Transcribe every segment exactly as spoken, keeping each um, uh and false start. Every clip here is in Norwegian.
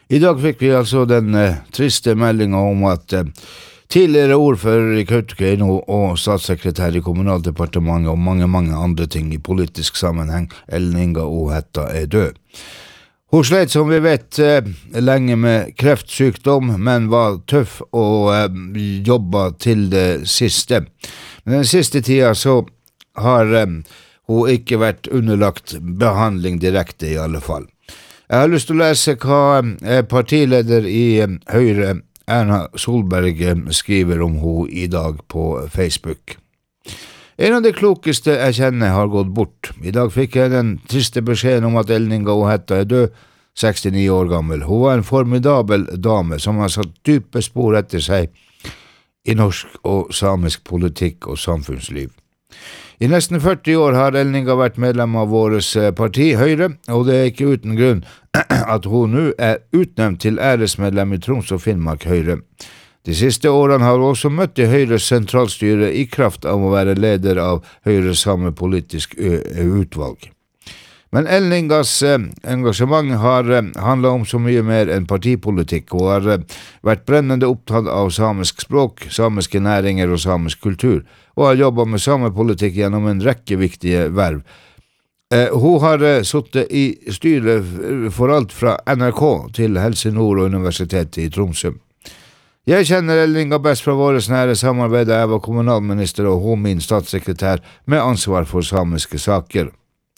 I dag fikk vi altså den eh, triste meldingen om at eh, tidligere ordfører i Kautokeino og statssekretær i Kommunaldepartementet og mange, mange andre ting i politisk sammenheng, Ellen Inga Ohetta, er død. Hun slet, som vi vet, eh, lenge med kreftsykdom, men var tøff og eh, jobbet til det siste. Men den siste tida så har eh, hun ikke vært underlagt behandling direkte i alle fall. Jeg har lyst til å lese hva partileder i Høyre, Erna Solberg, skriver om hun i dag på Facebook. En av de klokeste jeg kjenner har gått bort. I dag fikk jeg den triste beskjeden om at Ellen Inga Ohetta er død, sekstini år gammel. Hun var en formidabel dame som har satt dype spor etter seg i norsk og samisk politikk og samfunnsliv. I nesten førti år har Ellen Inga vært medlem av våres parti, Høyre, og det er ikke uten grunn at hun nå er utnevnt til æresmedlem i Troms og Finnmark Høyre. De siste årene har hun også møtt i Høyres sentralstyre i kraft av å være leder av Høyres samepolitisk utvalg. Men Ellen Ingas eh, engasjement har eh, handlet om så mye mer enn partipolitikk. Hun har eh, vært brennende opptatt av samisk språk, samiske næringer og samisk kultur, og har jobbet med samepolitikk gjennom en rekke viktige verv. Eh, hun har eh, suttet i styret for alt fra N R K til Helse Nord og Universitetet i Tromsø. Jeg kjenner Ellen Inga best fra våres nære samarbeid da jeg var kommunalminister og hun min statssekretær med ansvar for samiske saker.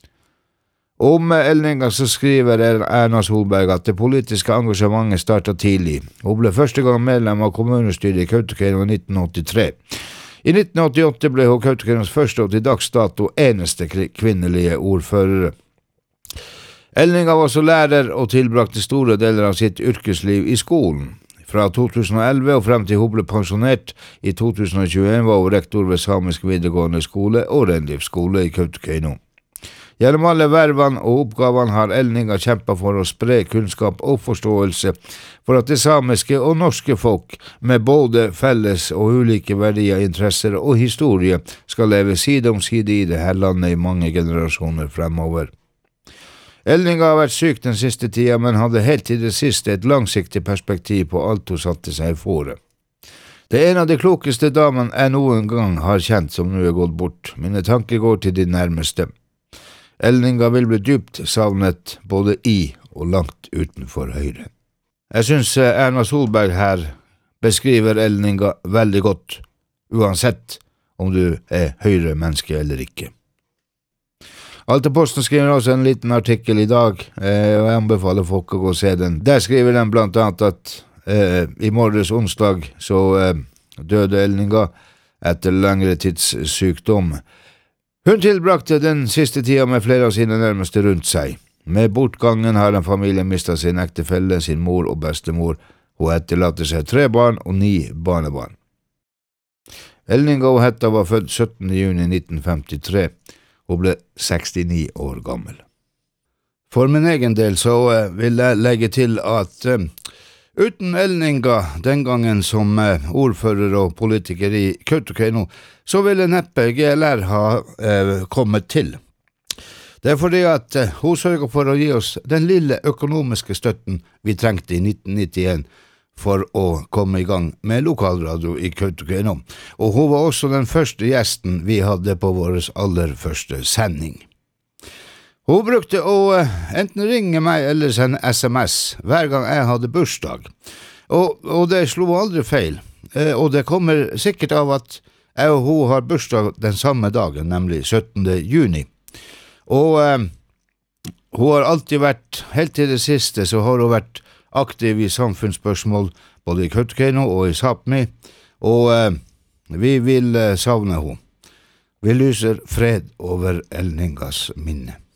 Om Ellen Inga så skriver Erna Solberg at det politiske engasjementet startet tidlig. Hun ble første gang medlem av kommunestyret i Kautokeino i nitten åttitre. I nitten åttiåtte ble hun Kautokeino's første og til dags dato eneste kvinnelige ordførere. Ellen Inga var også lærer og tilbrakte store deler av sitt yrkesliv i skolen. Fra to tusen og elleve og frem til hun ble pensjonert i to tusen og tjueen var hun rektor ved Samisk videregående skole og reindriftsskole i Kautokeino. Gjennom alle vervene og oppgavene har Ellen Inga kjempet for å spre kunnskap og forståelse for at det samiske og norske folk med både felles og ulike verdier, interesser og historie skal leve side om side i det her landet i mange generasjoner fremover. Ellen Inga har vært syk den siste tida, men hadde helt til det siste et langsiktig perspektiv på alt hun satte seg for. Det er en av de klokeste damene jeg noen gang har kjent som nå er gått bort. Mine tanker går til de nærmeste. Ellen Inga vil bli dypt savnet både i og langt utenfor Høyre. Jeg synes Erna Solberg her beskriver Ellen Inga veldig godt, uansett om du er Høyre-menneske eller ikke. Alteposten skriver også en liten artikkel i dag, eh, og jeg anbefaler folk å gå og se den. Der skriver den blant annet at eh, i morges onsdag så eh, døde Ellen Inga etter lengre tids sykdom. Hun tilbrakte den siste tida med flere av sine nærmeste rundt seg. Med bortgangen har en familie mistet sin ektefelle, sin mor og bestemor. Hun etterlater seg tre barn og ni barnebarn. Ellen Inga Ohetta var født syttende juni nitten femtitre. Hun ble sekstini år gammel. For min egen del så vil jeg legge til at uh, uten Ellen Inga, den gangen som uh, ordfører og politiker i Kautokeino, så ville neppe G L R ha uh, kommet til. Det er fordi at uh, hun sørget for å gi oss den lille økonomiske støtten vi trengte i nitten nittien for å komme i gang med lokalradio i Kautokeino. Og hun var også den første gjesten vi hadde på vår aller første sending. Hun brukte å enten ringe meg eller sende S M S hver gang jeg hadde bursdag. Og, og det slo aldri feil. Eh, og det kommer sikkert av at jeg og hun har bursdag den samme dagen, nemlig syttende juni. Og eh, hun har alltid vært, helt til det siste, så har hun vært aktiv i samfunnsspørsmål, både i Kautokeino og i Sápmi, og eh, vi vil eh, savne henne. Vi lyser fred over Ellen Ingas minne.